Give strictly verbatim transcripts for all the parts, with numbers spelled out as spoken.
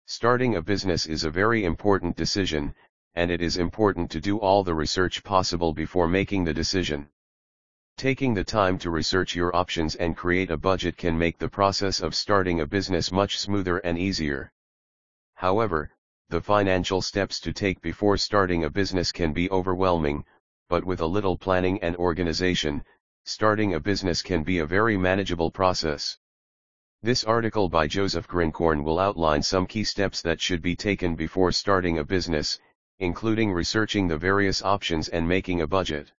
Starting a business is a very important decision, and it is important to do all the research possible before making the decision. Taking the time to research your options and create a budget can make the process of starting a business much smoother and easier. However, the financial steps to take before starting a business can be overwhelming, but with a little planning and organization, starting a business can be a very manageable process. This article by Joseph Grincorn will outline some key steps that should be taken before starting a business, including researching the various options and making a budget.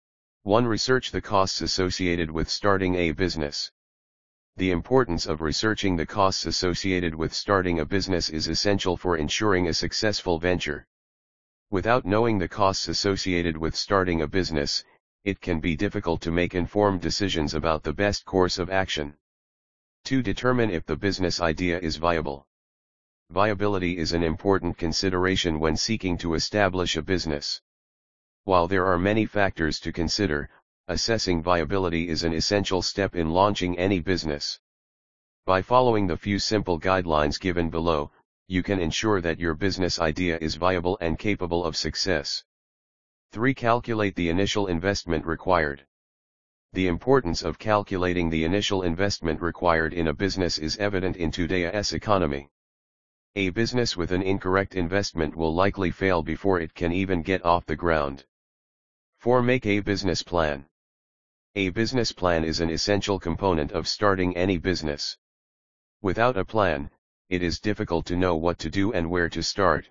one Research the costs associated with starting a business. The importance of researching the costs associated with starting a business is essential for ensuring a successful venture. Without knowing the costs associated with starting a business, it can be difficult to make informed decisions about the best course of action. To determine if the business idea is viable. Viability is an important consideration when seeking to establish a business. While there are many factors to consider, assessing viability is an essential step in launching any business. By following the few simple guidelines given below, you can ensure that your business idea is viable and capable of success. three Calculate the initial investment required. The importance of calculating the initial investment required in a business is evident in today's economy. A business with an incorrect investment will likely fail before it can even get off the ground. four Make a business plan. A business plan is an essential component of starting any business. Without a plan, it is difficult to know what to do and where to start.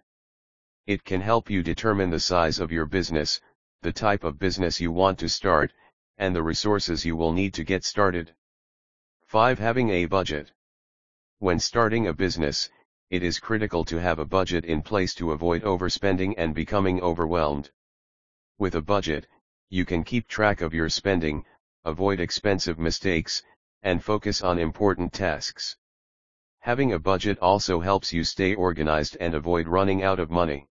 It can help you determine the size of your business, the type of business you want to start, and the resources you will need to get started. five Having a budget. When starting a business, it is critical to have a budget in place to avoid overspending and becoming overwhelmed. With a budget, you can keep track of your spending, avoid expensive mistakes, and focus on important tasks. Having a budget also helps you stay organized and avoid running out of money.